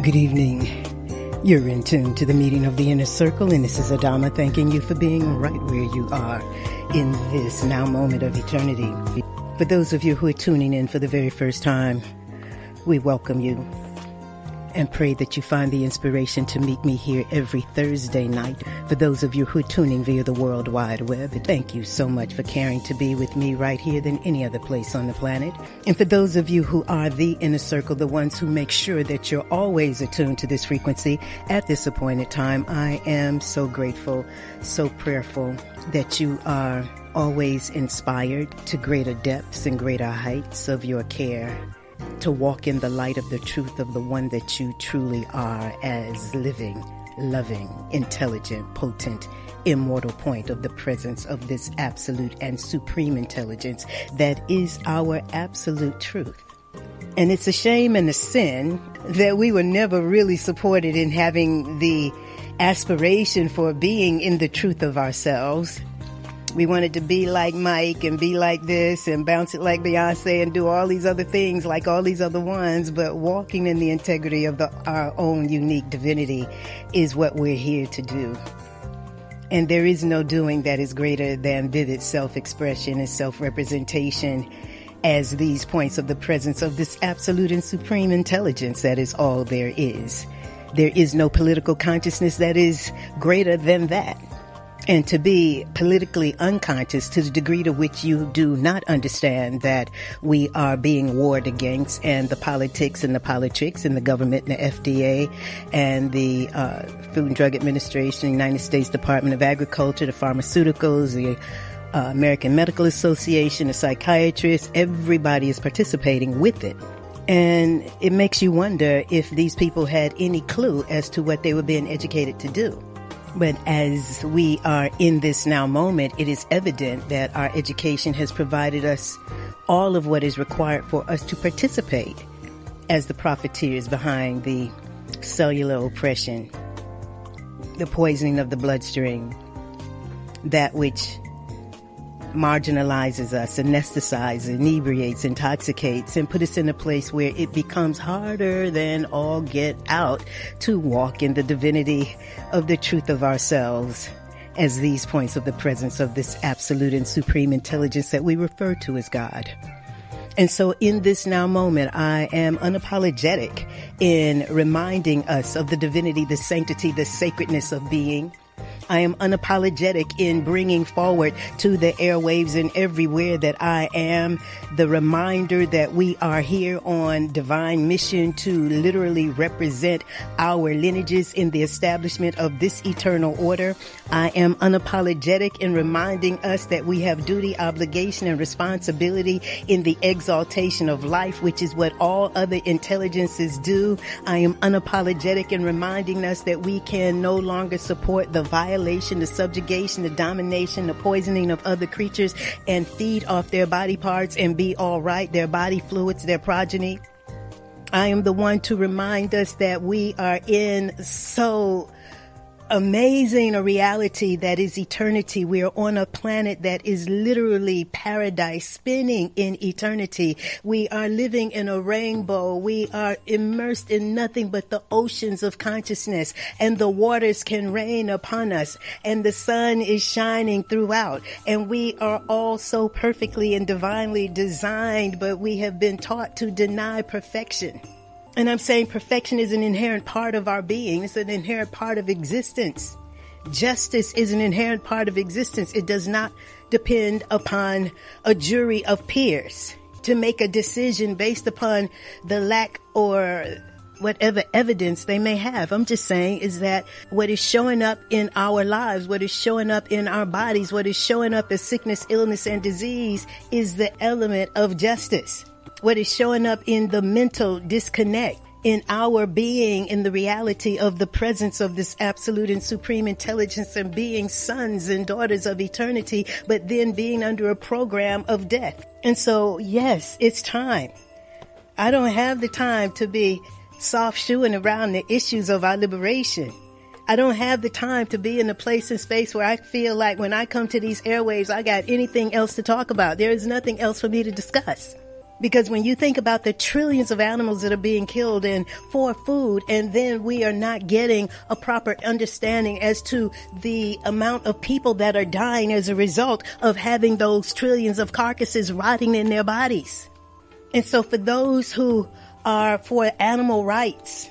Good evening. You're in tune to the meeting of the Inner Circle, and this is Adama thanking you for being right where you are in this now moment of eternity. For those of you who are tuning in for the very first time, we welcome you and pray that you find the inspiration to meet me here every Thursday night. For those of you who are tuning via the World Wide Web, thank you so much for caring to be with me right here than any other place on the planet. And for those of you who are the Inner Circle, the ones who make sure that you're always attuned to this frequency at this appointed time, I am so grateful, so prayerful that you are always inspired to greater depths and greater heights of your care, to walk in the light of the truth of the one that you truly are as living, loving, intelligent, potent, immortal point of the presence of this absolute and supreme intelligence that is our absolute truth. And it's a shame and a sin that we were never really supported in having the aspiration for being in the truth of ourselves. We wanted to be like Mike and be like this and bounce it like Beyonce and do all these other things like all these other ones, but walking in the integrity of our own unique divinity is what we're here to do. And there is no doing that is greater than vivid self-expression and self-representation as these points of the presence of this absolute and supreme intelligence that is all there is. There is no political consciousness that is greater than that. And to be politically unconscious to the degree to which you do not understand that we are being warred against, and the politics and the politics and the government and the FDA and the Food and Drug Administration, United States Department of Agriculture, the pharmaceuticals, the American Medical Association, the psychiatrists, everybody is participating with it. And it makes you wonder if these people had any clue as to what they were being educated to do. But as we are in this now moment, it is evident that our education has provided us all of what is required for us to participate as the profiteers behind the cellular oppression, the poisoning of the bloodstream, that which marginalizes us, anesthetizes, inebriates, intoxicates, and put us in a place where it becomes harder than all get out to walk in the divinity of the truth of ourselves as these points of the presence of this absolute and supreme intelligence that we refer to as God. And so in this now moment, I am unapologetic in reminding us of the divinity, the sanctity, the sacredness of being. I am unapologetic in bringing forward to the airwaves and everywhere that I am the reminder that we are here on divine mission to literally represent our lineages in the establishment of this eternal order. I am unapologetic in reminding us that we have duty, obligation, and responsibility in the exaltation of life, which is what all other intelligences do. I am unapologetic in reminding us that we can no longer support the violation, the subjugation, the domination, the poisoning of other creatures and feed off their body parts and be all right, their body fluids, their progeny. I am the one to remind us that we are in so amazing a reality that is eternity. We are on a planet that is literally paradise, spinning in eternity. We are living in a rainbow. We are immersed in nothing but the oceans of consciousness, and the waters can rain upon us, and the sun is shining throughout, and we are all so perfectly and divinely designed, but we have been taught to deny perfection. And I'm saying perfection is an inherent part of our being. It's an inherent part of existence. Justice is an inherent part of existence. It does not depend upon a jury of peers to make a decision based upon the lack or whatever evidence they may have. I'm just saying is that what is showing up in our lives, what is showing up in our bodies, what is showing up as sickness, illness, and disease is the element of justice. What is showing up in the mental disconnect in our being, in the reality of the presence of this absolute and supreme intelligence and being sons and daughters of eternity, but then being under a program of death. And so, yes, it's time. I don't have the time to be soft shoeing around the issues of our liberation. I don't have the time to be in a place and space where I feel like when I come to these airwaves, I got anything else to talk about. There is nothing else for me to discuss. Because when you think about the trillions of animals that are being killed and for food, and then we are not getting a proper understanding as to the amount of people that are dying as a result of having those trillions of carcasses rotting in their bodies. And so for those who are for animal rights,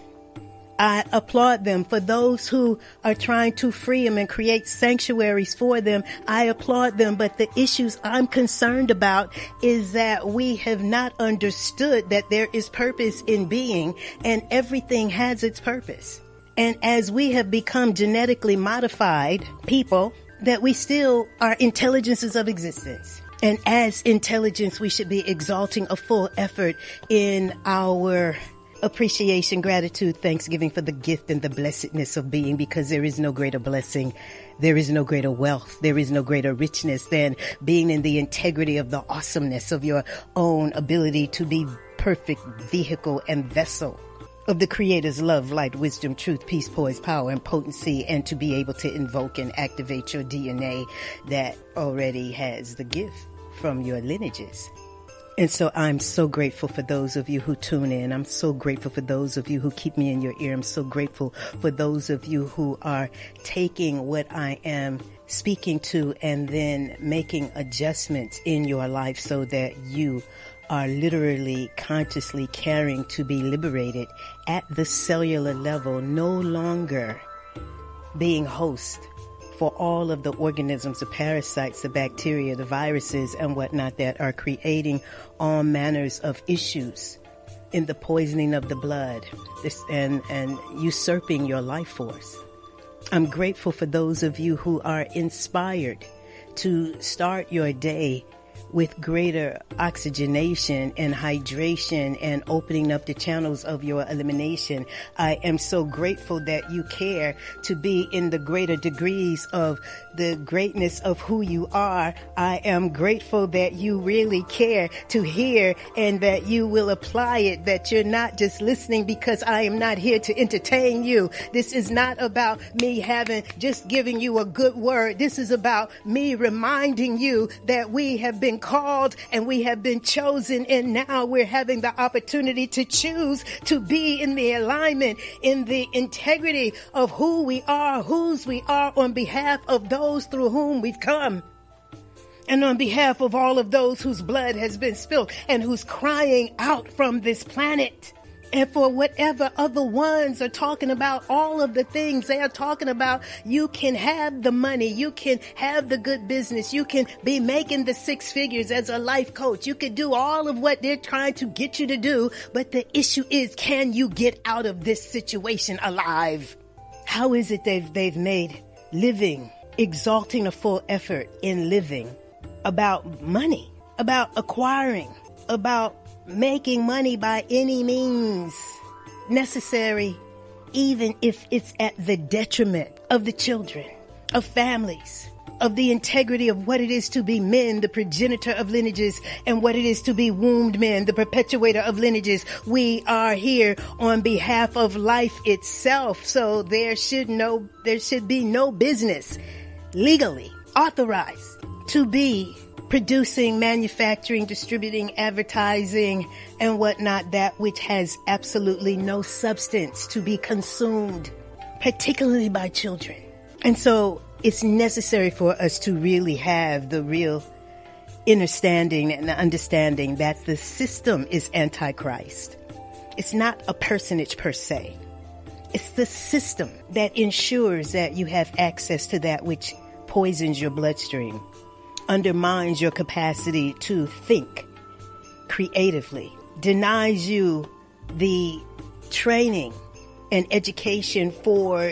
I applaud them. For those who are trying to free them and create sanctuaries for them, I applaud them. But the issues I'm concerned about is that we have not understood that there is purpose in being, and everything has its purpose. And as we have become genetically modified people, that we still are intelligences of existence. And as intelligence, we should be exalting a full effort in our appreciation, gratitude, thanksgiving for the gift and the blessedness of being, because there is no greater blessing, there is no greater wealth, there is no greater richness than being in the integrity of the awesomeness of your own ability to be perfect vehicle and vessel of the Creator's love, light, wisdom, truth, peace, poise, power, and potency, and to be able to invoke and activate your DNA that already has the gift from your lineages. And so I'm so grateful for those of you who tune in. I'm so grateful for those of you who keep me in your ear. I'm so grateful for those of you who are taking what I am speaking to and then making adjustments in your life so that you are literally consciously caring to be liberated at the cellular level, no longer being host for all of the organisms, the parasites, the bacteria, the viruses, and whatnot that are creating all manners of issues in the poisoning of the blood and usurping your life force. I'm grateful for those of you who are inspired to start your day with greater oxygenation and hydration and opening up the channels of your elimination. I am so grateful that you care to be in the greater degrees of the greatness of who you are. I am grateful that you really care to hear and that you will apply it, that you're not just listening because I am not here to entertain you. This is not about me just giving you a good word. This is about me reminding you that we have been called and we have been chosen, and now we're having the opportunity to choose to be in the alignment, in the integrity of who we are, whose we are, on behalf of those through whom we've come, and on behalf of all of those whose blood has been spilled and who's crying out from this planet. And for whatever other ones are talking about, all of the things they are talking about, you can have the money, you can have the good business, you can be making the 6 figures as a life coach, you can do all of what they're trying to get you to do, but the issue is, can you get out of this situation alive? How is it they've made living, exalting a full effort in living, about money, about acquiring, about making money by any means necessary, even if it's at the detriment of the children, of families, of the integrity of what it is to be men, the progenitor of lineages, and what it is to be wombed men, the perpetuator of lineages. We are here on behalf of life itself, so there should be no business legally authorized to be producing, manufacturing, distributing, advertising, and whatnot, that which has absolutely no substance to be consumed, particularly by children. And so it's necessary for us to really have the real understanding and understanding that the system is antichrist. It's not a personage per se. It's the system that ensures that you have access to that which poisons your bloodstream, undermines your capacity to think creatively, denies you the training and education for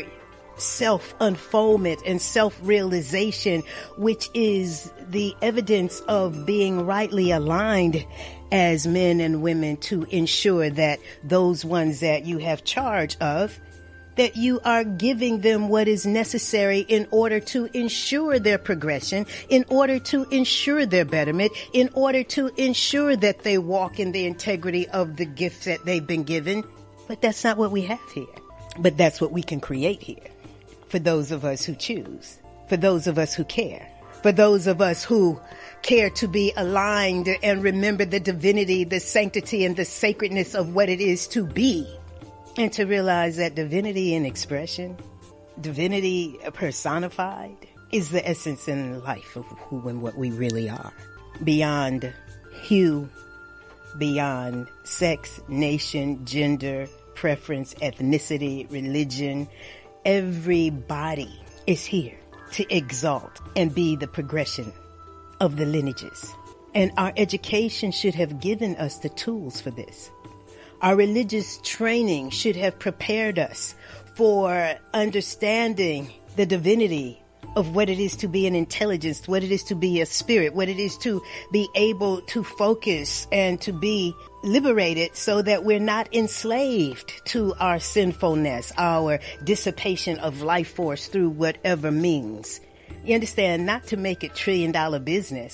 self-unfoldment and self-realization, which is the evidence of being rightly aligned as men and women to ensure that those ones that you have charge of, that you are giving them what is necessary in order to ensure their progression, in order to ensure their betterment, in order to ensure that they walk in the integrity of the gifts that they've been given. But that's not what we have here. But that's what we can create here. For those of us who choose, for those of us who care, For those of us who care to be aligned and remember the divinity, the sanctity, and the sacredness of what it is to be, and to realize that divinity in expression, divinity personified, is the essence and life of who and what we really are. Beyond hue, beyond sex, nation, gender, preference, ethnicity, religion, everybody is here to exalt and be the progression of the lineages. And our education should have given us the tools for this. Our religious training should have prepared us for understanding the divinity of what it is to be an intelligence, what it is to be a spirit, what it is to be able to focus and to be liberated so that we're not enslaved to our sinfulness, our dissipation of life force through whatever means. You understand, not to make it $1 trillion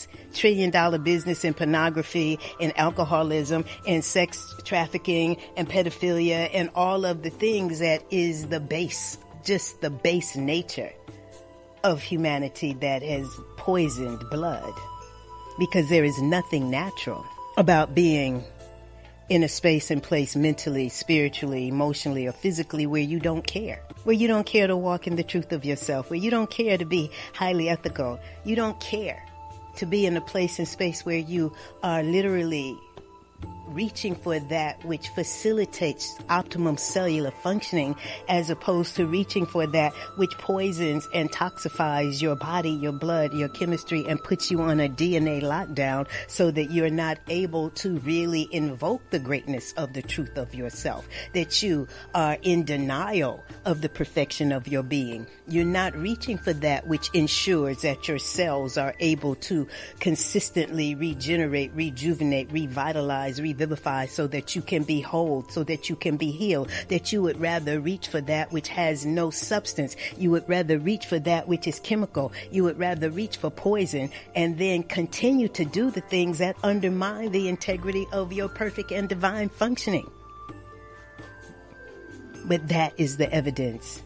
business in pornography and alcoholism and sex trafficking and pedophilia and all of the things that is the base, just the base nature of humanity that has poisoned blood. Because there is nothing natural about being in a space and place mentally, spiritually, emotionally, or physically where you don't care. Where you don't care to walk in the truth of yourself. Where you don't care to be highly ethical. You don't care to be in a place and space where you are literally reaching for that which facilitates optimum cellular functioning, as opposed to reaching for that which poisons and toxifies your body, your blood, your chemistry, and puts you on a DNA lockdown so that you're not able to really invoke the greatness of the truth of yourself, that you are in denial of the perfection of your being. You're not reaching for that which ensures that your cells are able to consistently regenerate, rejuvenate, revitalize, revivify, so that you can be whole, so that you can be healed, that you would rather reach for that which has no substance. You would rather reach for that which is chemical. You would rather reach for poison and then continue to do the things that undermine the integrity of your perfect and divine functioning. But that is the evidence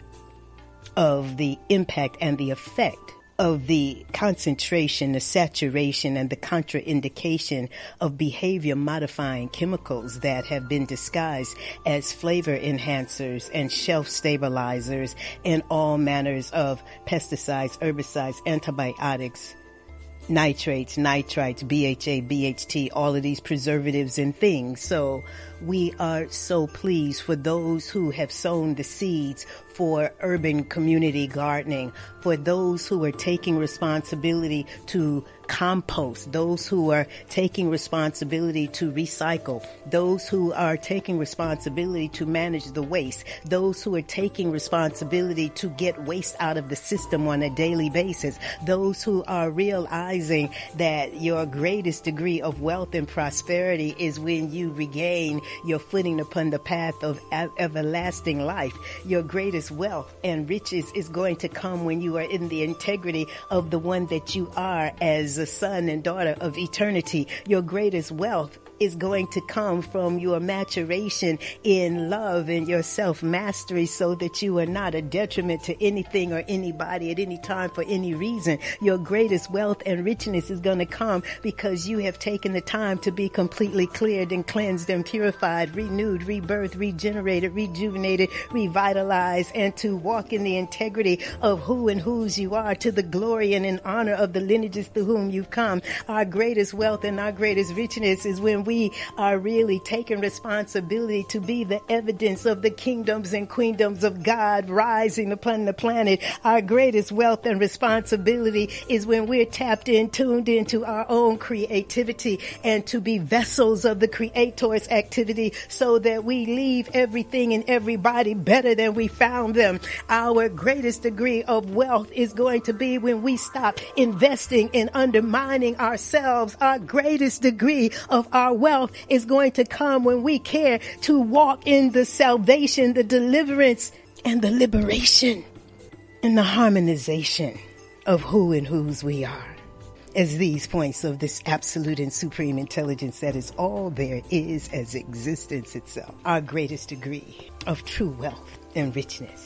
of the impact and the effect of the concentration, the saturation, and the contraindication of behavior modifying chemicals that have been disguised as flavor enhancers and shelf stabilizers and all manners of pesticides, herbicides, antibiotics, nitrates, nitrites, BHA, BHT, all of these preservatives and things. So we are so pleased for those who have sown the seeds for urban community gardening, for those who are taking responsibility to compost, those who are taking responsibility to recycle, those who are taking responsibility to manage the waste, those who are taking responsibility to get waste out of the system on a daily basis, those who are realizing that your greatest degree of wealth and prosperity is when you regain your footing upon the path of everlasting life. Your greatest wealth and riches is going to come when you are in the integrity of the one that you are as a son and daughter of eternity. Your greatest wealth is going to come from your maturation in love and your self-mastery, so that you are not a detriment to anything or anybody at any time for any reason. Your greatest wealth and richness is going to come because you have taken the time to be completely cleared and cleansed and purified, renewed, rebirthed, regenerated, rejuvenated, revitalized, and to walk in the integrity of who and whose you are, to the glory and in honor of the lineages through whom you've come. Our greatest wealth and our greatest richness is when we are really taking responsibility to be the evidence of the kingdoms and queendoms of God rising upon the planet. Our greatest wealth and responsibility is when we're tapped in, tuned into our own creativity, and to be vessels of the Creator's activity, so that we leave everything and everybody better than we found them. Our greatest degree of wealth is going to be when we stop investing in undermining ourselves. Our greatest degree of our wealth is going to come when we care to walk in the salvation, the deliverance, and the liberation, and the harmonization of who and whose we are, as these points of this absolute and supreme intelligence that is all there is as existence itself. Our greatest degree of true wealth and richness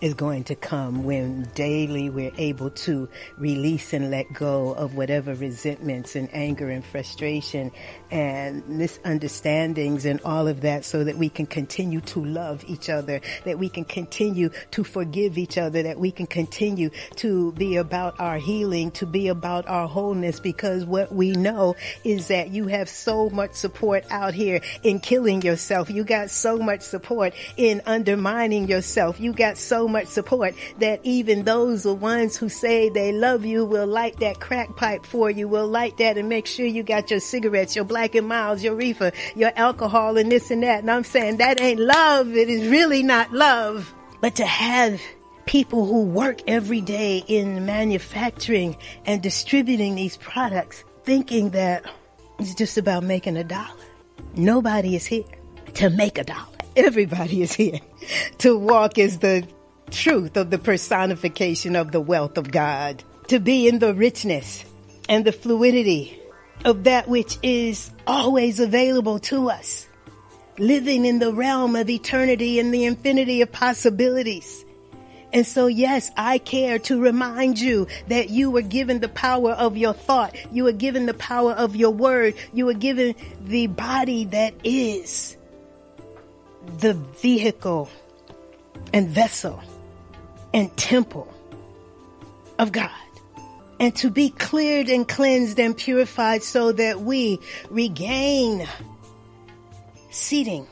is going to come when daily we're able to release and let go of whatever resentments and anger and frustration and misunderstandings and all of that, so that we can continue to love each other, that we can continue to forgive each other, that we can continue to be about our healing, to be about our wholeness, because what we know is that you have so much support out here in killing yourself. You got so much support in undermining yourself. You got so much support that even those the ones who say they love you will light that crack pipe for you, will light that and make sure you got your cigarettes, your Black and Milds, your reefer, your alcohol and this and that. And I'm saying that ain't love. It is really not love. But to have people who work every day in manufacturing and distributing these products thinking that it's just about making a dollar. Nobody is here to make a dollar. Everybody is here to walk as the truth of the personification of the wealth of God, to be in the richness and the fluidity of that which is always available to us, living in the realm of eternity and the infinity of possibilities. And so, yes, I care to remind you that you were given the power of your thought. You were given the power of your word. You were given the body that is the vehicle and vessel and temple of God. And to be cleared and cleansed and purified so that we regain seating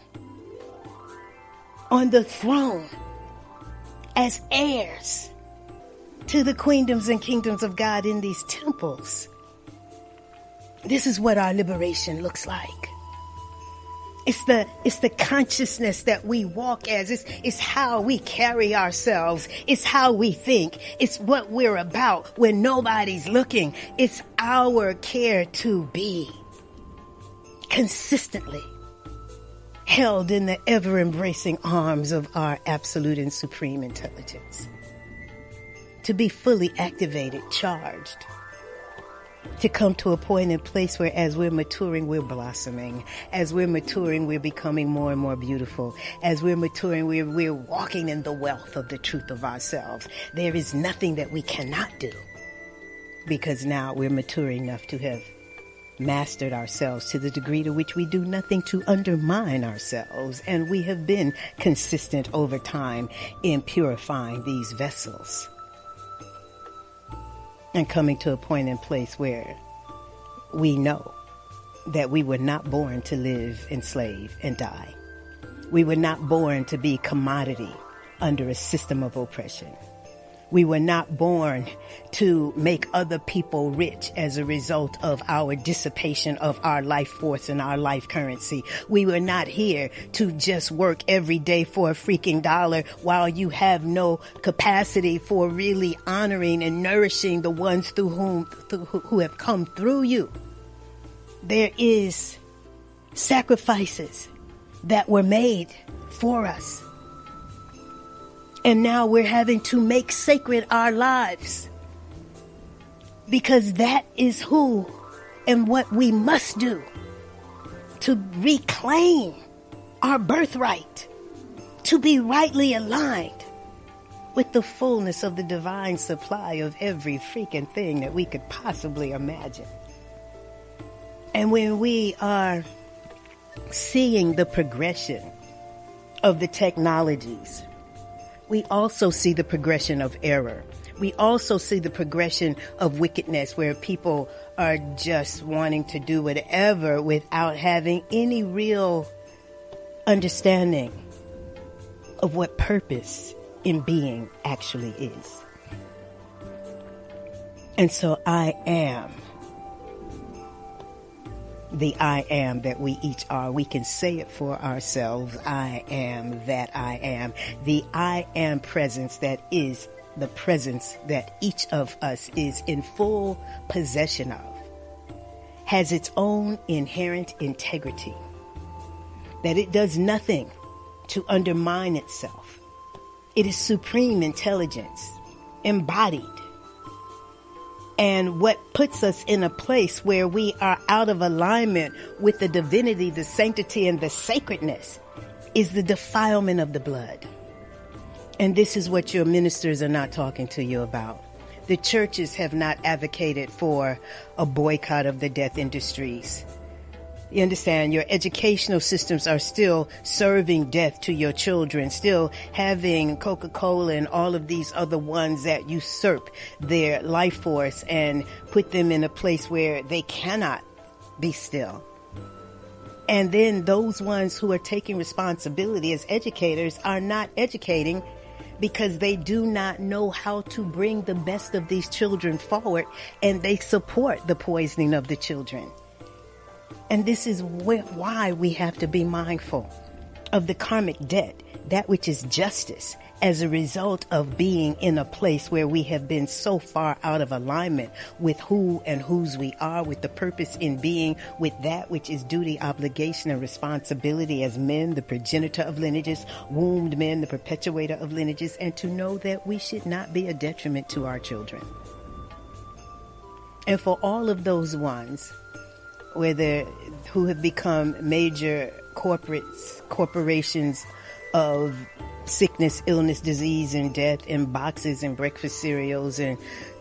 on the throne as heirs to the queendoms and kingdoms of God in these temples. This is what our liberation looks like. It's the consciousness that we walk as. It's how we carry ourselves. It's how we think. It's what we're about when nobody's looking. It's our care to be consistently held in the ever-embracing arms of our absolute and supreme intelligence. To be fully activated, charged. To come to a point and place where as we're maturing, we're blossoming. As we're maturing, we're becoming more and more beautiful. As we're maturing, we're walking in the wealth of the truth of ourselves. There is nothing that we cannot do, because now we're maturing enough to have mastered ourselves to the degree to which we do nothing to undermine ourselves. And we have been consistent over time in purifying these vessels and coming to a point and place where we know that we were not born to live enslaved and die. We were not born to be commodity under a system of oppression. We were not born to make other people rich as a result of our dissipation of our life force and our life currency. We were not here to just work every day for a freaking dollar while you have no capacity for really honoring and nourishing the ones who have come through you. There is sacrifices that were made for us. And now we're having to make sacred our lives, because that is who and what we must do to reclaim our birthright, to be rightly aligned with the fullness of the divine supply of every freaking thing that we could possibly imagine. And when we are seeing the progression of the technologies, we also see the progression of error. We also see the progression of wickedness, where people are just wanting to do whatever without having any real understanding of what purpose in being actually is. And so I am the I am that we each are. We can say it for ourselves. I am that I am. The I am presence that is the presence that each of us is in full possession of has its own inherent integrity, that it does nothing to undermine itself. It is supreme intelligence, embodied. And what puts us in a place where we are out of alignment with the divinity, the sanctity, and the sacredness is the defilement of the blood. And this is what your ministers are not talking to you about. The churches have not advocated for a boycott of the death industries. You understand? Your educational systems are still serving death to your children, still having Coca-Cola and all of these other ones that usurp their life force and put them in a place where they cannot be still. And then those ones who are taking responsibility as educators are not educating because they do not know how to bring the best of these children forward, and they support the poisoning of the children. And this is why we have to be mindful of the karmic debt, that which is justice, as a result of being in a place where we have been so far out of alignment with who and whose we are, with the purpose in being, with that which is duty, obligation, and responsibility as men, the progenitor of lineages, wombed men, the perpetuator of lineages, and to know that we should not be a detriment to our children. And for all of those ones, who have become major corporations of sickness, illness, disease, and death in boxes and breakfast cereals and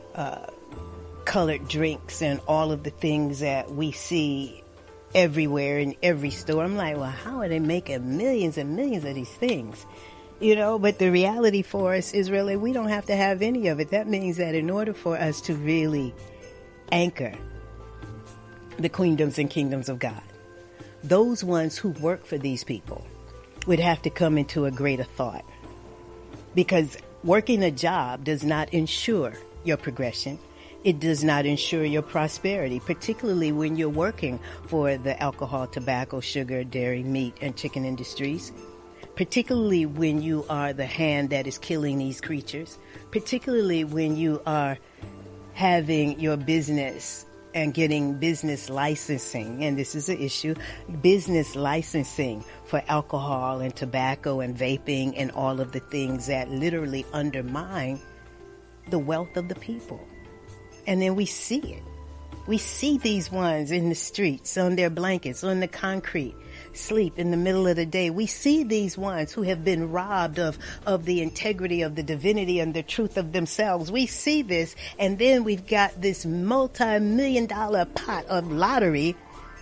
colored drinks and all of the things that we see everywhere in every store. I'm like, well, how are they making millions and millions of these things? You know, but the reality for us is really we don't have to have any of it. That means that in order for us to really anchor the queendoms and kingdoms of God, those ones who work for these people would have to come into a greater thought, because working a job does not ensure your progression. It does not ensure your prosperity, particularly when you're working for the alcohol, tobacco, sugar, dairy, meat, and chicken industries, particularly when you are the hand that is killing these creatures, particularly when you are having your business and getting business licensing, and this is an issue, business licensing for alcohol and tobacco and vaping and all of the things that literally undermine the wealth of the people. And then we see it. We see these ones in the streets, on their blankets, on the concrete, sleep in the middle of the day. We see these ones who have been robbed of the integrity of the divinity and the truth of themselves. We see this, and then we've got this multi-million-dollar pot of lottery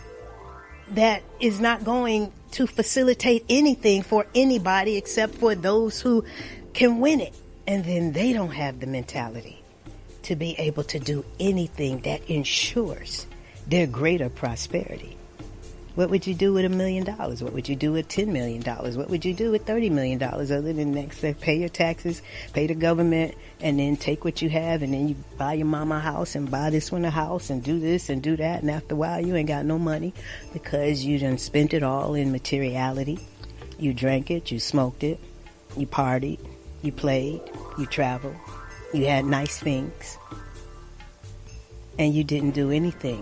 that is not going to facilitate anything for anybody except for those who can win it. And then they don't have the mentality to be able to do anything that ensures their greater prosperity. What would you do with $1 million? What would you do with $10 million? What would you do with $30 million? Other than next, pay your taxes, pay the government, and then take what you have, and then you buy your mama a house and buy this one a house and do this and do that. And after a while, you ain't got no money because you done spent it all in materiality. You drank it, you smoked it, you partied, you played, you traveled, you had nice things, and you didn't do anything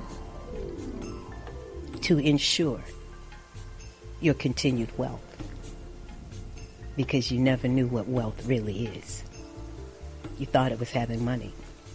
to ensure your continued wealth, because you never knew what wealth really is. You thought it was having money.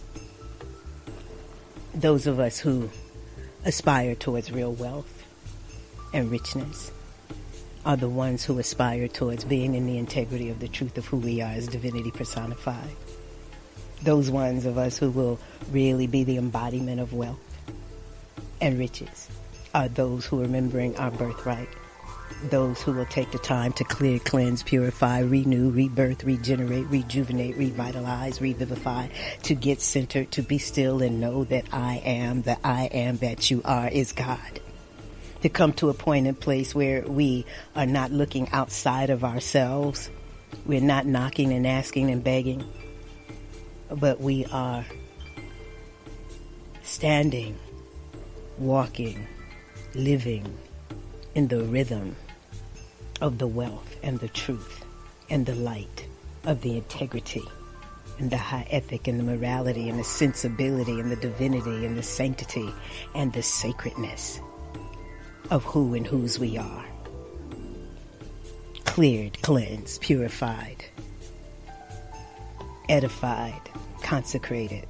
Those of us who aspire towards real wealth and richness are the ones who aspire towards being in the integrity of the truth of who we are as divinity personified. Those ones of us who will really be the embodiment of wealth and riches are those who are remembering our birthright, those who will take the time to clear, cleanse, purify, renew, rebirth, regenerate, rejuvenate, revitalize, revivify, to get centered, to be still and know that I am that you are is God. To come to a point and place where we are not looking outside of ourselves, we're not knocking and asking and begging, but we are standing, walking, living in the rhythm of the wealth and the truth and the light of the integrity and the high ethic and the morality and the sensibility and the divinity and the sanctity and the sacredness of who and whose we are. Cleared, cleansed, purified, edified, consecrated,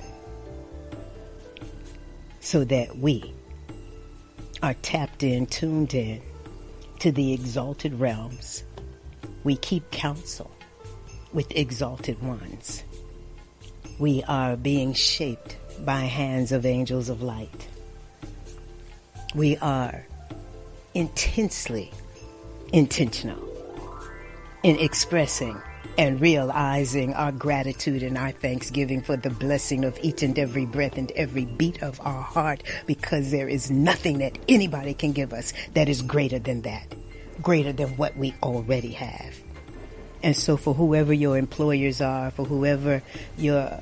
so that we are tapped in, tuned in to the exalted realms. We keep counsel with exalted ones. We are being shaped by hands of angels of light. We are intensely intentional in expressing and realizing our gratitude and our thanksgiving for the blessing of each and every breath and every beat of our heart, because there is nothing that anybody can give us that is greater than that, greater than what we already have. And so for whoever your employers are, for whoever your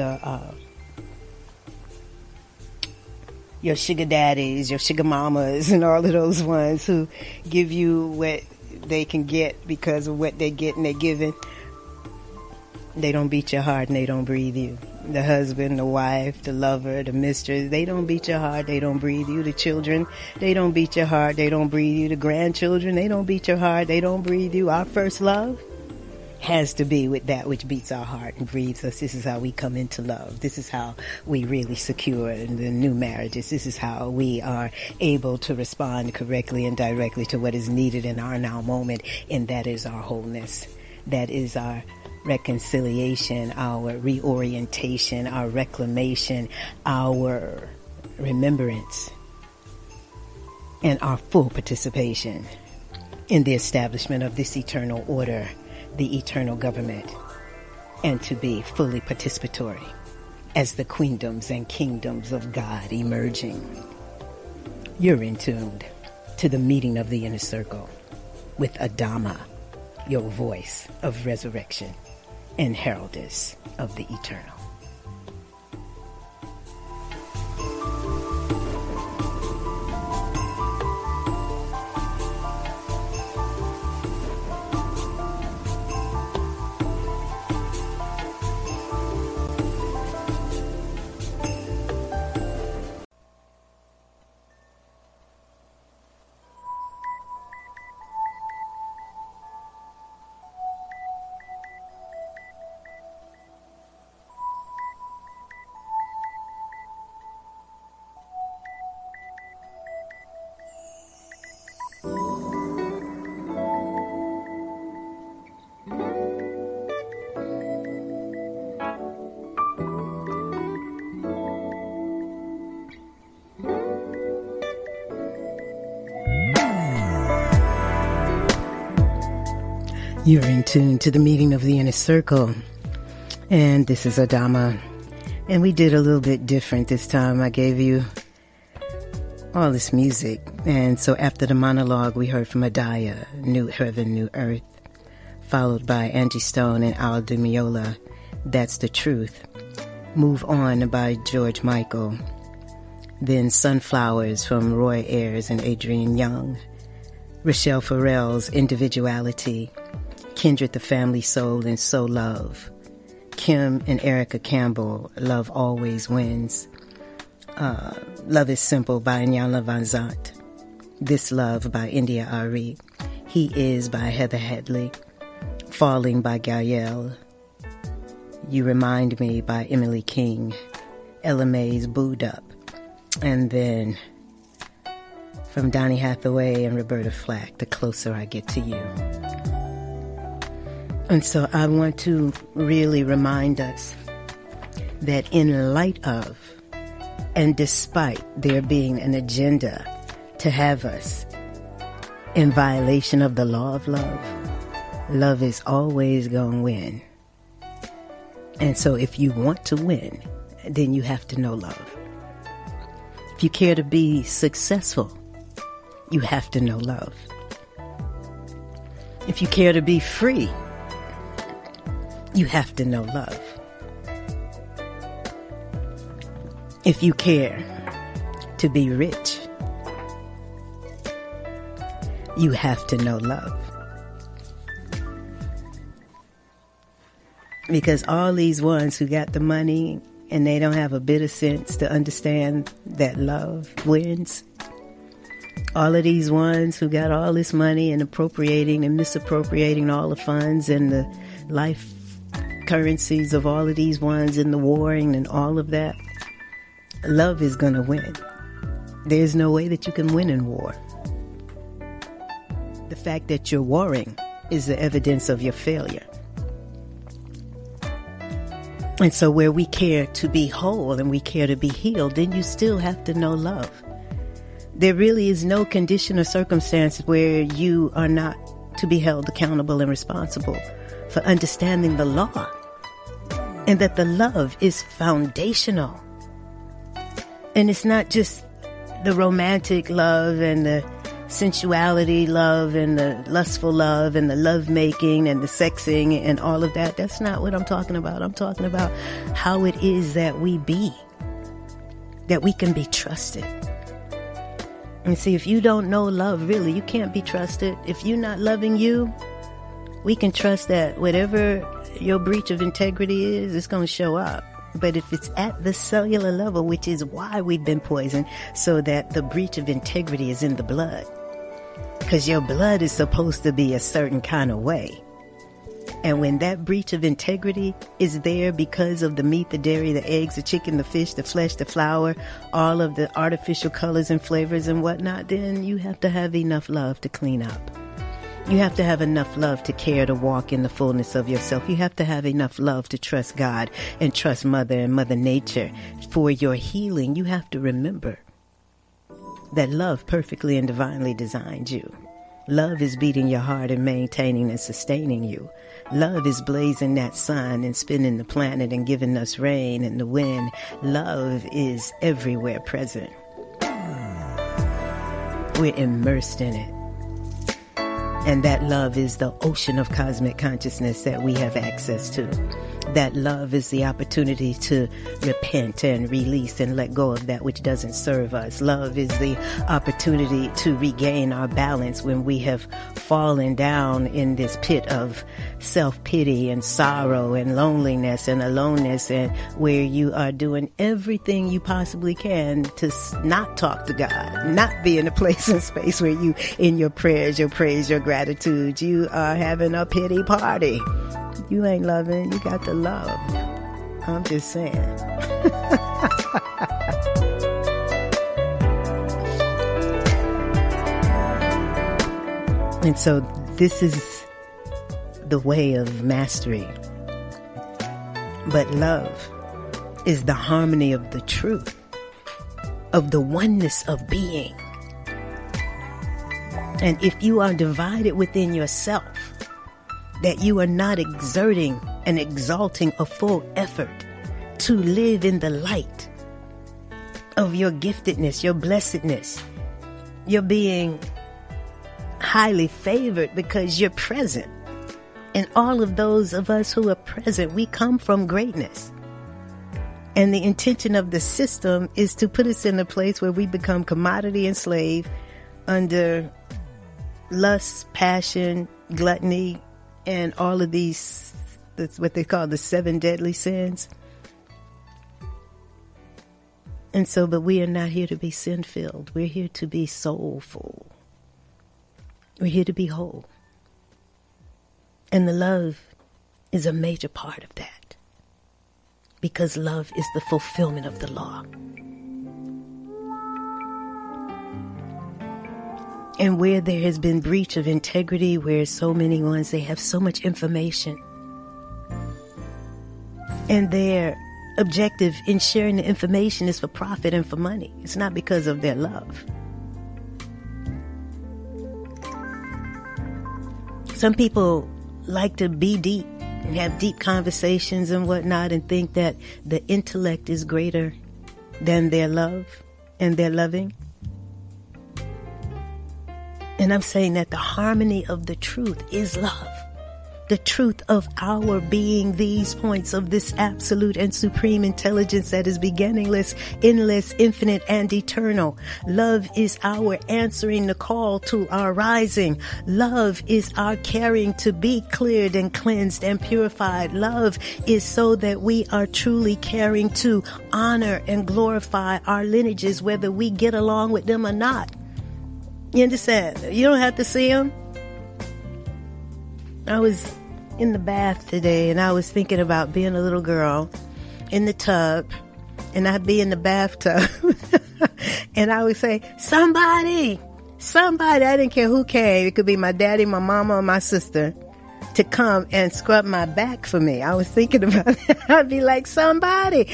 sugar daddies, your sugar mamas, and all of those ones who give you what they can get because of what they get and they're giving, they don't beat your heart and they don't breathe you. The husband, the wife, the lover, the mistress, they don't beat your heart, they don't breathe you. The children, they don't beat your heart, they don't breathe you. The grandchildren, they don't beat your heart, they don't breathe you. Our first love has to be with that which beats our heart and breathes us. This is how we come into love. This is how we really secure the new marriages. This is how we are able to respond correctly and directly to what is needed in our now moment, and that is our wholeness. That is our reconciliation, our reorientation, our reclamation, our remembrance, and our full participation in the establishment of this eternal order, the eternal government, and to be fully participatory as the queendoms and kingdoms of God emerging. You're in tune to the meeting of the inner circle with Adama, your voice of resurrection and heraldess of the eternal. You're in tune to the meeting of the inner circle, and this is Adama, and we did a little bit different this time. I gave you all this music, and so after the monologue we heard from Adaya, New Heaven, New Earth, followed by Angie Stone and Al Di Meola, That's the Truth. Move On by George Michael, then Sunflowers from Roy Ayers and Adrian Young, Rochelle Farrell's Individuality, Kindred the Family Soul and So Love, Kim and Erica Campbell, Love Always Wins, Love is Simple by Iyanla Vanzant, This Love by India Ari, He Is by Heather Headley, Falling by Gael, You Remind Me by Emily King, Ella Mae's Booed Up, and then from Donny Hathaway and Roberta Flack, The Closer I Get to You. And so I want to really remind us that in light of and despite there being an agenda to have us in violation of the law of love, love is always going to win. And so if you want to win, then you have to know love. If you care to be successful, you have to know love. If you care to be free, you have to know love. If you care to be rich, you have to know love. Because all these ones who got the money and they don't have a bit of sense to understand that love wins, all of these ones who got all this money and appropriating and misappropriating all the funds and the life currencies of all of these ones and the warring and all of that, love is going to win. There's no way that you can win in war. The fact that you're warring is the evidence of your failure. And so where we care to be whole and we care to be healed, then you still have to know love. There really is no condition or circumstance where you are not to be held accountable and responsible for understanding the law, and that the love is foundational. And it's not just the romantic love and the sensuality love and the lustful love and the love making and the sexing and all of that. That's not what I'm talking about. I'm talking about how it is that we be, that we can be trusted. And see, if you don't know love, really, you can't be trusted. If you're not loving you, we can trust that whatever your breach of integrity is, it's going to show up. But if it's at the cellular level, which is why we've been poisoned, so that the breach of integrity is in the blood. Because your blood is supposed to be a certain kind of way. And when that breach of integrity is there because of the meat, the dairy, the eggs, the chicken, the fish, the flesh, the flour, all of the artificial colors and flavors and whatnot, then you have to have enough love to clean up. You have to have enough love to care to walk in the fullness of yourself. You have to have enough love to trust God and trust Mother and Mother Nature for your healing. You have to remember that love perfectly and divinely designed you. Love is beating your heart and maintaining and sustaining you. Love is blazing that sun and spinning the planet and giving us rain and the wind. Love is everywhere present. We're immersed in it. And that love is the ocean of cosmic consciousness that we have access to. That love is the opportunity to repent and release and let go of that which doesn't serve us. Love is the opportunity to regain our balance when we have fallen down in this pit of self-pity and sorrow and loneliness and aloneness, and where you are doing everything you possibly can to not talk to God, not be in a place and space where you, in your prayers, your praise, your gratitude, you are having a pity party. You ain't loving, you got to love. I'm just saying. And so this is the way of mastery. But love is the harmony of the truth, of the oneness of being. And if you are divided within yourself, that you are not exerting and exalting a full effort to live in the light of your giftedness, your blessedness, you're being highly favored because you're present. And all of those of us who are present, we come from greatness. And the intention of the system is to put us in a place where we become commodity and slave under lust, passion, gluttony, and all of these, that's what they call the 7 deadly sins. And so, but we are not here to be sin-filled. We're here to be soulful. We're here to be whole. And the love is a major part of that. Because love is the fulfillment of the law. And where there has been breach of integrity, where so many ones, they have so much information. And their objective in sharing the information is for profit and for money. It's not because of their love. Some people like to be deep and have deep conversations and whatnot and think that the intellect is greater than their love and their loving. And I'm saying that the harmony of the truth is love. The truth of our being, these points of this absolute and supreme intelligence that is beginningless, endless, infinite, and eternal. Love is our answering the call to our rising. Love is our caring to be cleared and cleansed and purified. Love is so that we are truly caring to honor and glorify our lineages, whether we get along with them or not. You understand? You don't have to see them. I was in the bath today and I was thinking about being a little girl in the tub, and I'd be in the bathtub and I would say, somebody, I didn't care who came. It could be my daddy, my mama, or my sister. to come and scrub my back for me. I was thinking about it. I'd be like, somebody.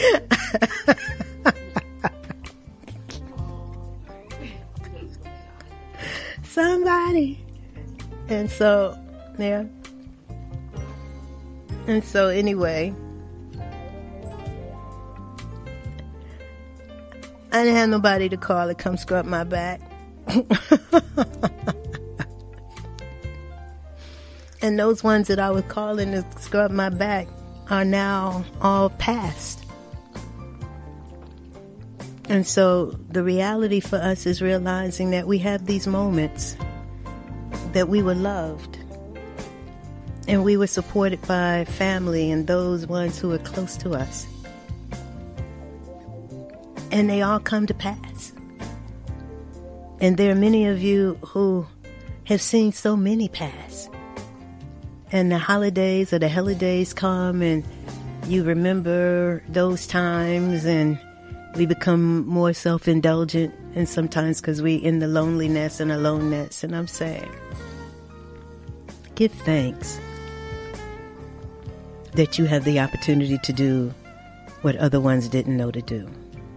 Somebody. And so, yeah. And so anyway, I didn't have nobody to call to come scrub my back. And those ones that I was calling to scrub my back are now all past. And so the reality for us is realizing that we have these moments that we were loved and we were supported by family and those ones who are close to us. And they all come to pass. And there are many of you who have seen so many pass. And the holidays or the holidays come and you remember those times and we become more self-indulgent, and sometimes because we in the loneliness and aloneness. And I'm saying, give thanks that you have the opportunity to do what other ones didn't know to do.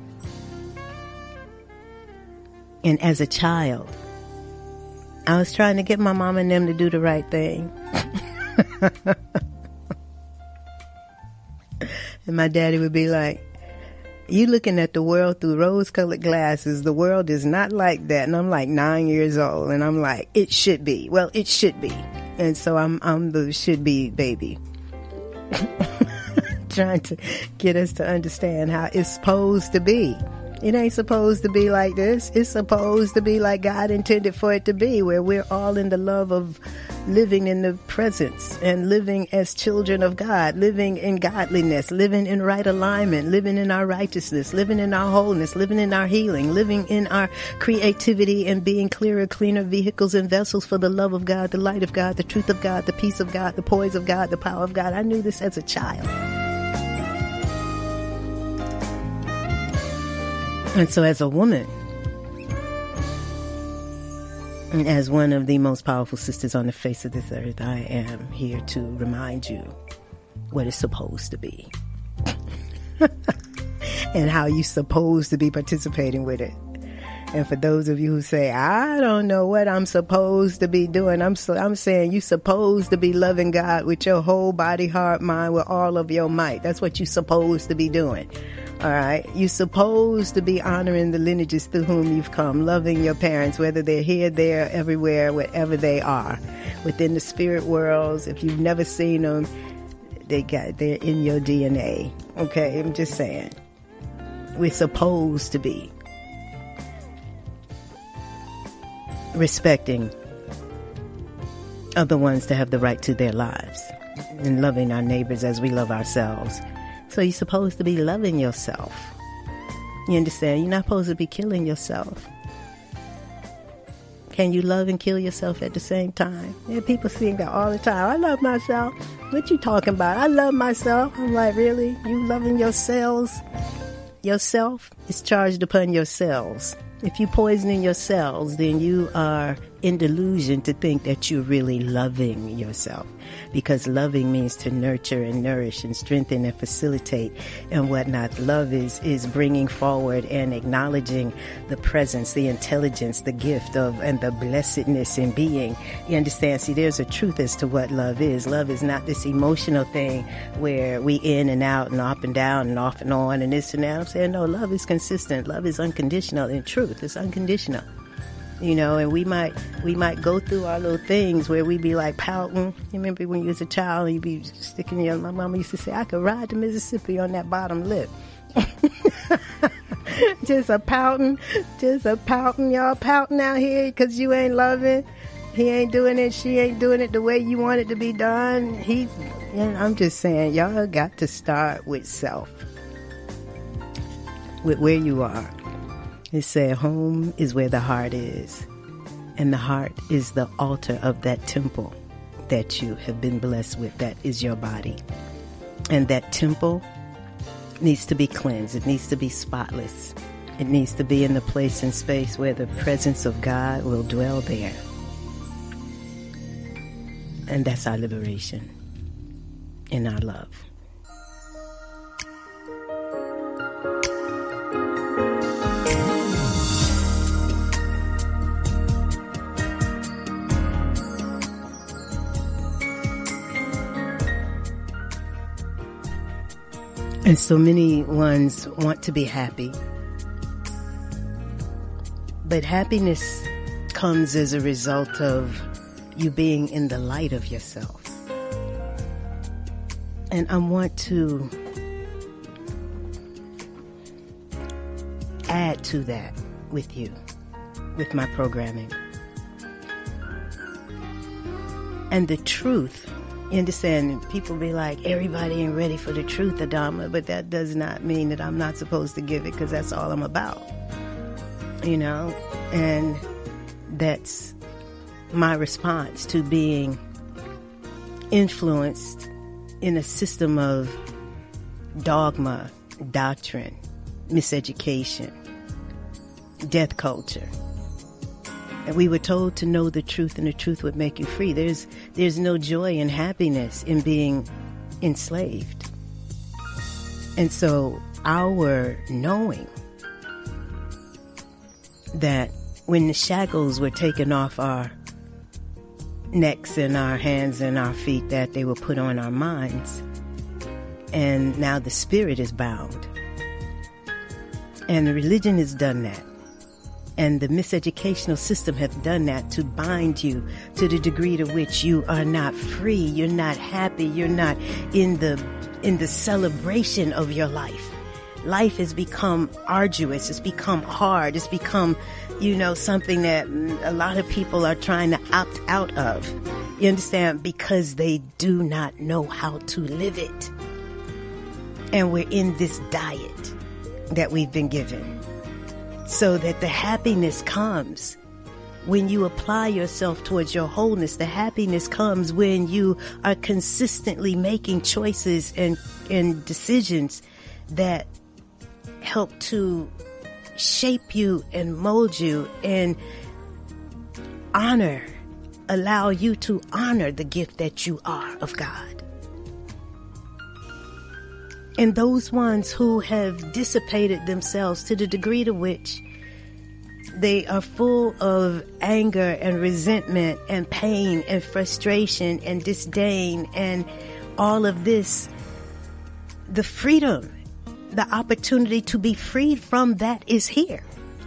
And as a child, I was trying to get my mom and them to do the right thing. And my daddy would be like, you looking at the world through rose-colored glasses. The world is not like that. And I'm like 9 years old. And I'm like, it should be. Well, it should be. And so I'm the should be baby. Trying to get us to understand how it's supposed to be. It ain't supposed to be like this. It's supposed to be like God intended for it to be, where we're all in the love of living in the presence and living as children of God, living in godliness, living in right alignment, living in our righteousness, living in our wholeness, living in our healing, living in our creativity and being clearer, cleaner vehicles and vessels for the love of God, the light of God, the truth of God, the peace of God, the poise of God, the power of God. I knew this as a child. And so as a woman, and as one of the most powerful sisters on the face of this earth, I am here to remind you what it's supposed to be. And how you're supposed to be participating with it. And for those of you who say, I don't know what I'm supposed to be doing, I'm saying you're supposed to be loving God with your whole body, heart, mind, with all of your might. That's what you're supposed to be doing. All right. You're supposed to be honoring the lineages through whom you've come, loving your parents, whether they're here, there, everywhere, wherever they are, within the spirit worlds. If you've never seen them, they're in your DNA. Okay. I'm just saying we're supposed to be respecting other ones to have the right to their lives and loving our neighbors as we love ourselves. So you're supposed to be loving yourself. You understand? You're not supposed to be killing yourself. Can you love and kill yourself at the same time? Yeah, people sing that all the time. I love myself. What you talking about? I love myself. I'm like, really? You loving your cells? Yourself is charged upon your cells. If you're poisoning your cells, then you are in delusion to think that you're really loving yourself. Because loving means to nurture and nourish and strengthen and facilitate and whatnot. Love is bringing forward and acknowledging the presence, the intelligence, the gift of, and the blessedness in being. You understand? See, there's a truth as to what love is. Love is not this emotional thing where we in and out and up and down and off and on and this and that. I'm saying, no, love is consistent. Love is unconditional. In truth, it's unconditional. You know, and we might go through our little things where we be like pouting. You remember when you was a child, you be sticking your, my mama used to say, I could ride to Mississippi on that bottom lip. Just a pouting, y'all pouting out here because you ain't loving. He ain't doing it, she ain't doing it the way you want it to be done. I'm just saying, y'all got to start with self, with where you are. It said, home is where the heart is, and the heart is the altar of that temple that you have been blessed with. That is your body. And that temple needs to be cleansed. It needs to be spotless. It needs to be in the place and space where the presence of God will dwell there. And that's our liberation in our love. And so many ones want to be happy. But happiness comes as a result of you being in the light of yourself. And I want to add to that with you, with my programming. And the truth, you understand, people be like, everybody ain't ready for the truth, Adama, but that does not mean that I'm not supposed to give it, because that's all I'm about. You know, and that's my response to being influenced in a system of dogma, doctrine, miseducation, death culture. And we were told to know the truth, and the truth would make you free. There's no joy and happiness in being enslaved. And so our knowing that when the shackles were taken off our necks and our hands and our feet, that they were put on our minds, and now the spirit is bound. And the religion has done that. And the miseducational system has done that to bind you to the degree to which you are not free, you're not happy, you're not in the celebration of your life. Life has become arduous, it's become hard, it's become, something that a lot of people are trying to opt out of. You understand? Because they do not know how to live it. And we're in this diet that we've been given. So that the happiness comes when you apply yourself towards your wholeness. The happiness comes when you are consistently making choices and decisions that help to shape you and mold you and allow you to honor the gift that you are of God. And those ones who have dissipated themselves to the degree to which they are full of anger and resentment and pain and frustration and disdain and all of this, the freedom, the opportunity to be freed from that is here.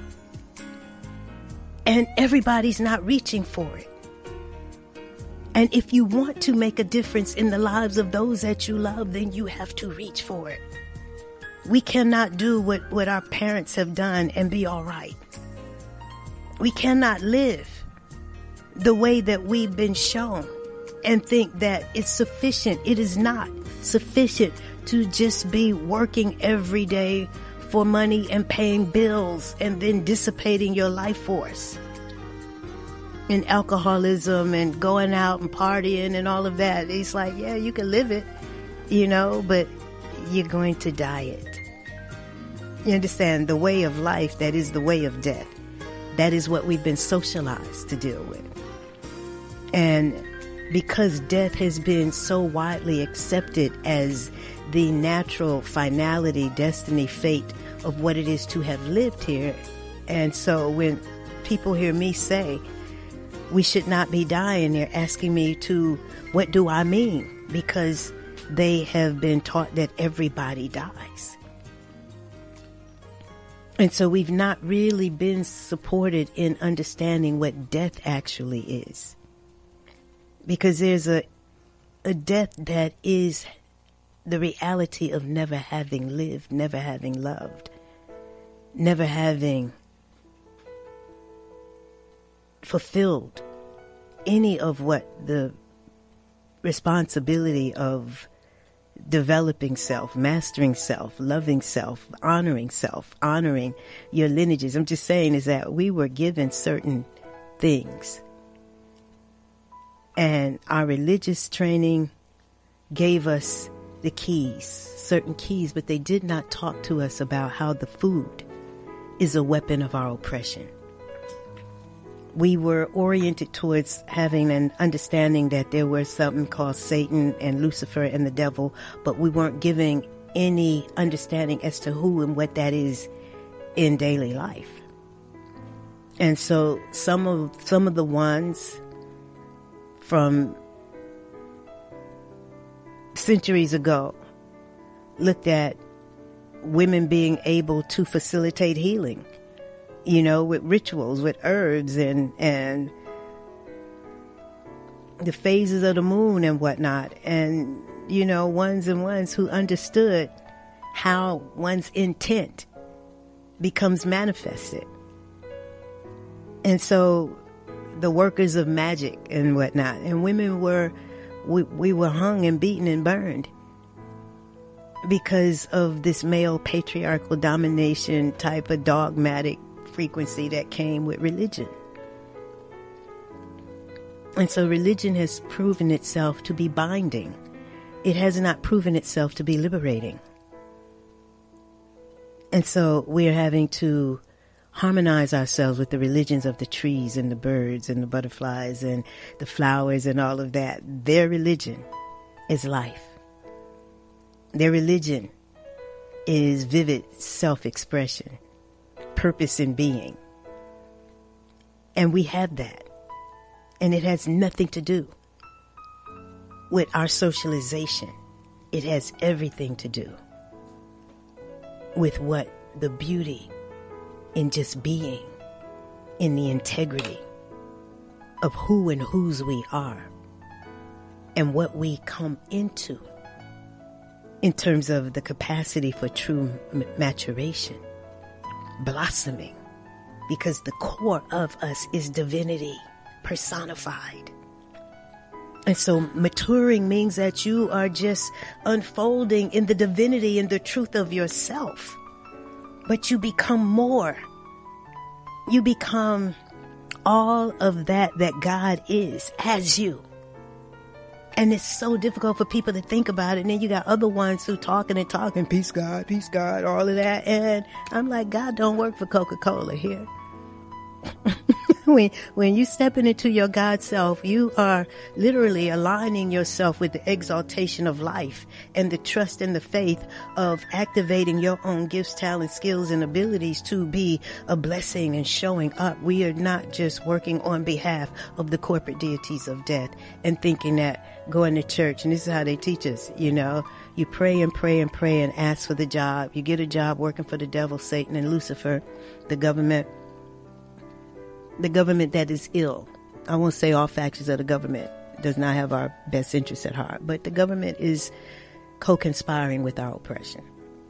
And everybody's not reaching for it. And if you want to make a difference in the lives of those that you love, then you have to reach for it. We cannot do what our parents have done and be all right. We cannot live the way that we've been shown and think that it's sufficient. It is not sufficient to just be working every day for money and paying bills and then dissipating your life force in alcoholism and going out and partying and all of that. It's like, yeah, you can live it, but you're going to die it. You understand? The way of life, that is the way of death. That is what we've been socialized to deal with. And because death has been so widely accepted as the natural finality, destiny, fate of what it is to have lived here. And so when people hear me say, we should not be dying, they're asking me what do I mean? Because they have been taught that everybody dies. And so we've not really been supported in understanding what death actually is. Because there's a death that is the reality of never having lived, never having loved, never having fulfilled any of what the responsibility of developing self, mastering self, loving self, honoring your lineages. I'm just saying is that we were given certain things. And our religious training gave us the keys, certain keys, but they did not talk to us about how the food is a weapon of our oppression. we were oriented towards having an understanding that there was something called Satan and Lucifer and the devil, but we weren't giving any understanding as to who and what that is in daily life. And so some of the ones from centuries ago looked at women being able to facilitate healing, with rituals, with herbs and the phases of the moon and whatnot. And, ones who understood how one's intent becomes manifested. And so the workers of magic and whatnot, and women we were hung and beaten and burned because of this male patriarchal domination type of dogmatic frequency that came with religion. And so religion has proven itself to be binding. It has not proven itself to be liberating. And so we're having to harmonize ourselves with the religions of the trees and the birds and the butterflies and the flowers and all of that. Their religion is life. Their religion is vivid self-expression, purpose in being. And we have that. And it has nothing to do with our socialization. It has everything to do with what the beauty in just being, in the integrity of who and whose we are, and what we come into in terms of the capacity for true maturation, blossoming, because the core of us is divinity personified. And so maturing means that you are just unfolding in the divinity and the truth of yourself. But you become more. You become all of that God is as you. And it's so difficult for people to think about it. And then you got other ones who talking, peace God, all of that. And I'm like, God don't work for Coca-Cola here. When you stepping into your God self, you are literally aligning yourself with the exaltation of life and the trust and the faith of activating your own gifts, talents, skills, and abilities to be a blessing and showing up. We are not just working on behalf of the corporate deities of death and thinking that going to church, and this is how they teach us, you pray and pray and pray and ask for the job. You get a job working for the devil, Satan, and Lucifer, the government that is ill. I won't say all factions of the government does not have our best interests at heart, but the government is co-conspiring with our oppression.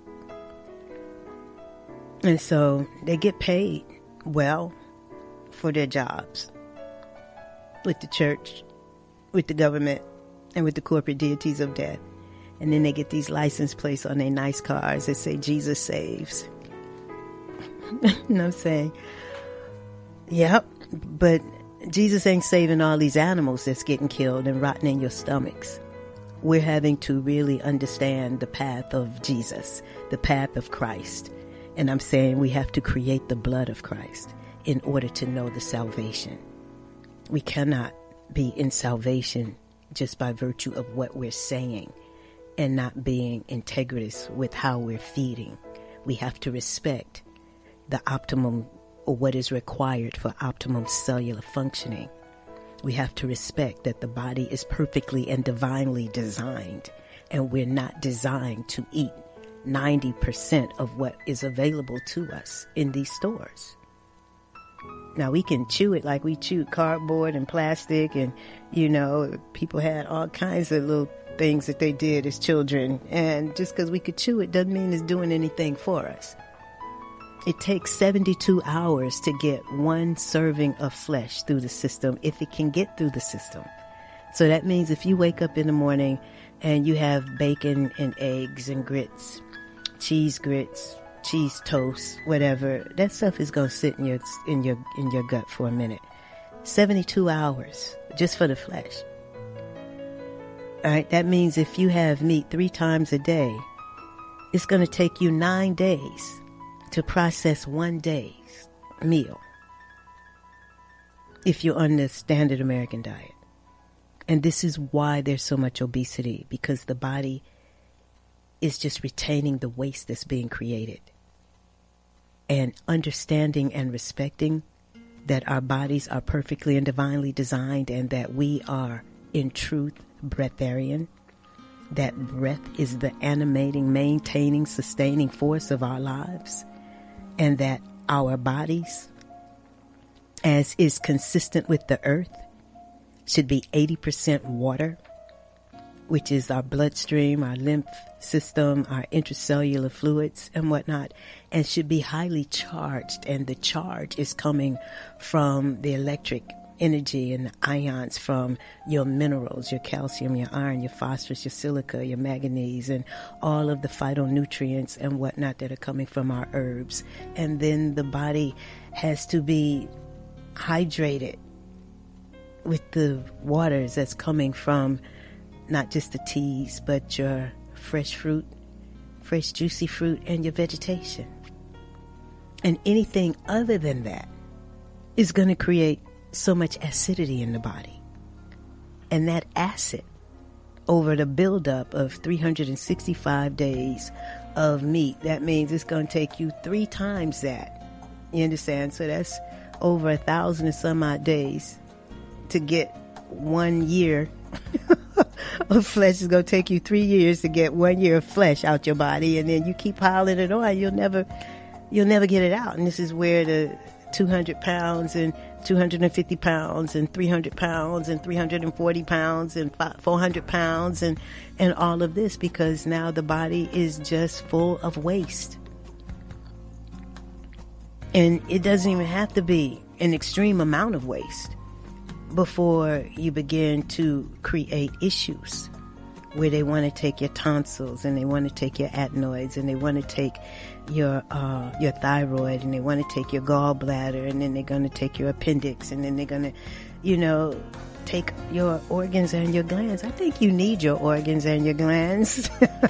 And so they get paid well for their jobs with the church, with the government, and with the corporate deities of death. And then they get these license plates on their nice cars that say Jesus saves. You know what I'm saying? Yep, but Jesus ain't saving all these animals that's getting killed and rotting in your stomachs. We're having to really understand the path of Jesus, the path of Christ. And I'm saying we have to create the blood of Christ in order to know the salvation. We cannot be in salvation just by virtue of what we're saying and not being integritous with how we're feeding. We have to respect the optimum, or what is required for optimum cellular functioning. We have to respect that the body is perfectly and divinely designed, and we're not designed to eat 90% of what is available to us in these stores. Now, we can chew it like we chew cardboard and plastic, and, people had all kinds of little things that they did as children, and just because we could chew it doesn't mean it's doing anything for us. It takes 72 hours to get one serving of flesh through the system, if it can get through the system. So that means if you wake up in the morning and you have bacon and eggs and grits, cheese toast, whatever, that stuff is going to sit in your gut for a minute. 72 hours just for the flesh. All right, that means if you have meat 3 times a day, it's going to take you 9 days to process one day's meal. if you're on the standard American diet. And this is why there's so much obesity, because the body is just retaining the waste that's being created. And understanding and respecting that our bodies are perfectly and divinely designed, and that we are, in truth, breatharian. That breath is the animating, maintaining, sustaining force of our lives. And that our bodies, as is consistent with the earth, should be 80% water, which is our bloodstream, our lymph system, our intracellular fluids and whatnot, and should be highly charged. And the charge is coming from the electric energy and the ions from your minerals, your calcium, your iron, your phosphorus, your silica, your manganese, and all of the phytonutrients and whatnot that are coming from our herbs. And then the body has to be hydrated with the waters that's coming from not just the teas, but your fresh fruit, fresh juicy fruit, and your vegetation. And anything other than that is going to create so much acidity in the body. And that acid, over the buildup of 365 days of meat, that means it's going to take you 3 times that. You understand? So that's over 1,000 and some odd days to get 1 year of flesh. Is going to take you 3 years to get 1 year of flesh out your body, and then you keep piling it on. You'll never get it out. And this is where the 200 pounds and 250 pounds and 300 pounds and 340 pounds and 400 pounds and all of this, because now the body is just full of waste. And it doesn't even have to be an extreme amount of waste before you begin to create issues where they want to take your tonsils, and they want to take your adenoids, and they want to take your thyroid, and they want to take your gallbladder, and then they're going to take your appendix, and then they're going to, take your organs and your glands. I think you need your organs and your glands.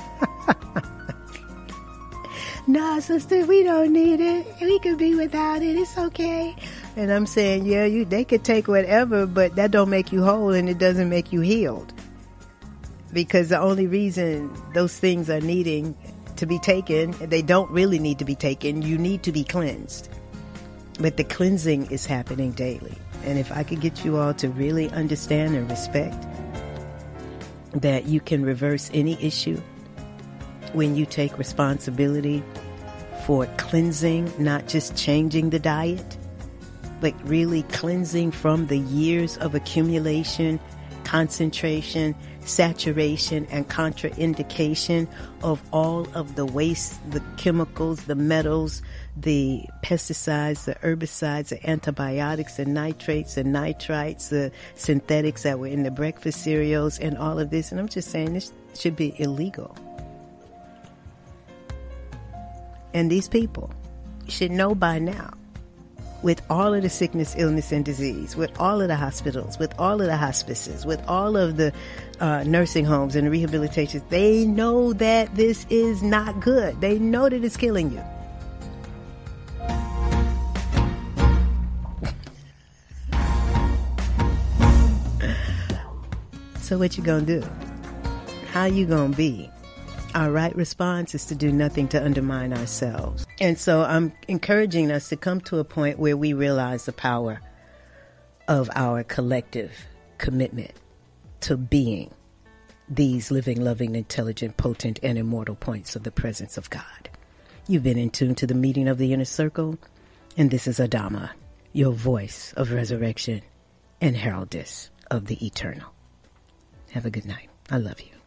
Nah, sister, we don't need it. We could be without it. It's okay. And I'm saying, yeah, they could take whatever, but that don't make you whole, and it doesn't make you healed. Because the only reason those things are needing to be taken, they don't really need to be taken. You need to be cleansed. But the cleansing is happening daily. And if I could get you all to really understand and respect that you can reverse any issue when you take responsibility for cleansing, not just changing the diet, but really cleansing from the years of accumulation, concentration, saturation, and contraindication of all of the waste, the chemicals, the metals, the pesticides, the herbicides, the antibiotics, the nitrates, the nitrites, the synthetics that were in the breakfast cereals, and all of this. And I'm just saying, this should be illegal. And these people should know by now, with all of the sickness, illness, and disease, with all of the hospitals, with all of the hospices, with all of the nursing homes and rehabilitations, they know that this is not good. They know that it's killing you. So what you gonna do? How you gonna be? Our right response is to do nothing to undermine ourselves. And so I'm encouraging us to come to a point where we realize the power of our collective commitment to being these living, loving, intelligent, potent, and immortal points of the presence of God. You've been in tune to the meeting of the inner circle, and this is Adama, your voice of resurrection and heraldess of the eternal. Have a good night. I love you.